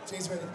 Jay's ready.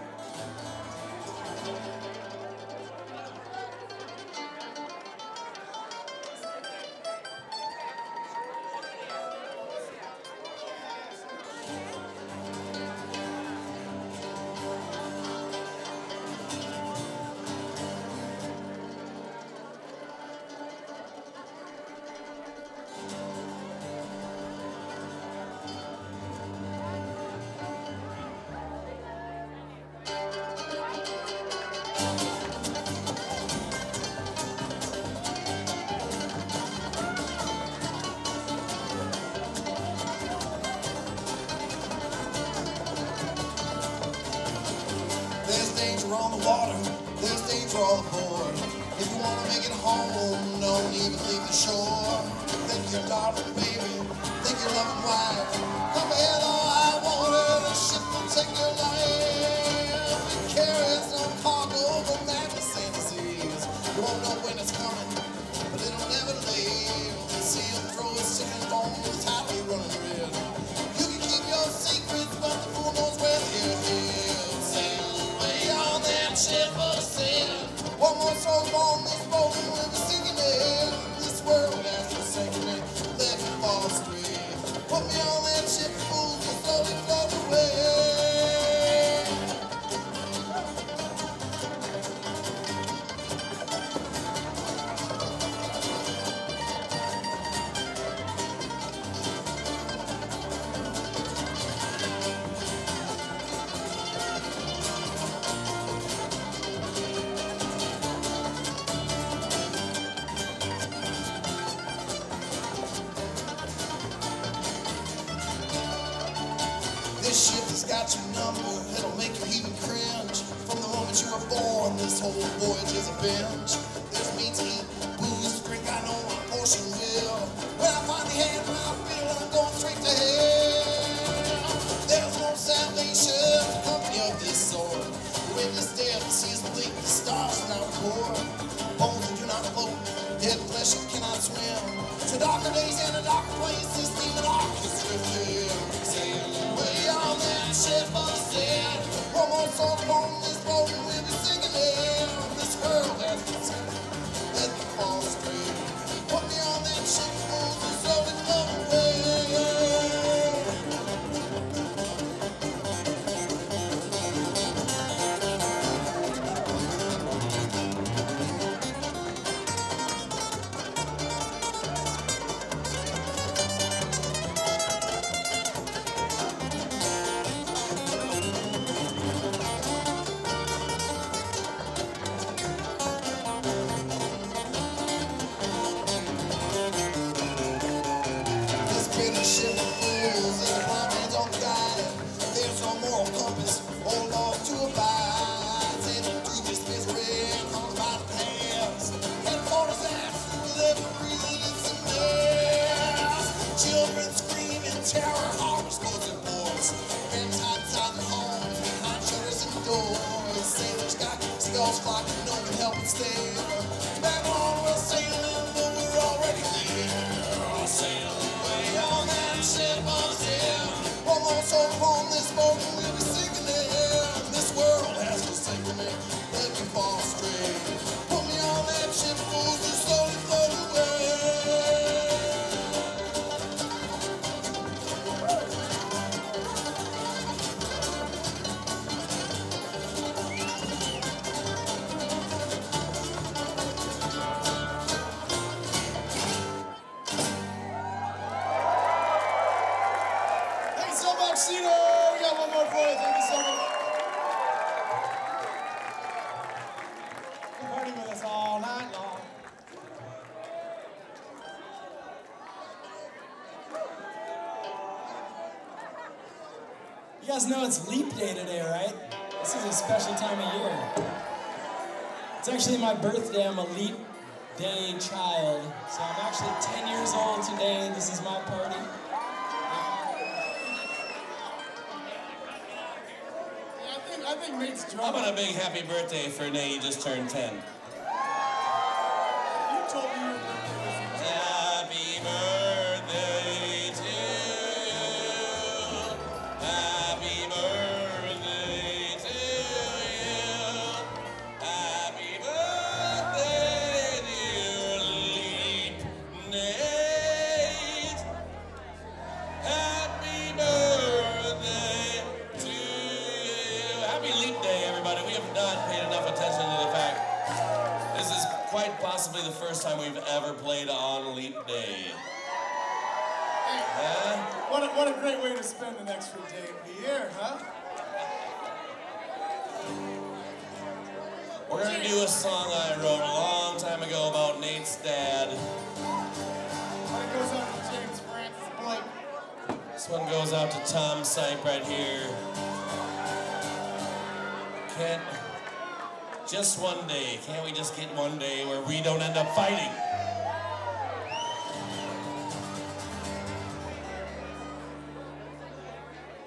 There's danger on the water, there's danger all aboard. If you wanna make it home, don't even leave the shore. Think your darling baby, think your loving wife. Come here, though I water, the ship will take your life. It carries no cargo, but madness in the seas. You won't know when it's coming, but it'll never leave. The sea will throw its chicken bones, the tide will be running red. You can keep your secrets, but the fool knows where they're hid. Ship of sin. One more soul on this boat and we'll be sinking in. This world has forsaken me, let me fall astray. Put me on that ship, fools, and slowly float away. This ship has got your number, it'll make you even cringe. From the moment you were born, this whole voyage is a binge. There's meat to eat, booze to drink, I know my portion will. When I finally have my fill, I'm going straight to hell. There's no salvation in the company of this sword. The wind is dead, the seas bleak, the stars are not poured. Bones that do not float, dead flesh that cannot swim. To darker days and a darker place, this demon ark is drifting. Sailing away on that ship of sin. One more soul on this boat and we'll be singing in. This world has been singing, let me fall straight. Put me on that ship, fools, and slowly float away. This bitter ship of fools and the blind man's on the guide. There's no moral compass or laws to abide. Sailing through this misery and hung by the past. And for his ass with every breathing it's a mess. Children scream in terror, hearts closing doors. Parents hide inside their homes behind shutters and doors. Sailors got skulls clocking, no one can help but stare. Back on we're sailing, but we're already there. Sail away on that ship of sin. One more soul on this boat and we'll be sinking in. This world has forsaken me, let me fall straight. Put me on that ship, fools, and slowly float away. Thanks so much, Cedar. We got one more for you. Thank you so much. You're partying with us all night long. You guys know it's Leap Day today, right? This is a special time of year. It's actually my birthday. I'm a Leap Day child. So I'm actually 10 years old today. This is my party. I think Nate's How drunk. about a big happy birthday for Nate? He just turned 10. You told me you were Happy birthday to you. Happy birthday possibly the first time we've ever played on Leap Day. Yeah? What a great way to spend an extra day of the year, huh? We're gonna do a song I wrote a long time ago about Nate's dad. It goes out to James Francis Blake. This one goes out to Tom Sipe right here. Just one day, can't we just get one day where we don't end up fighting?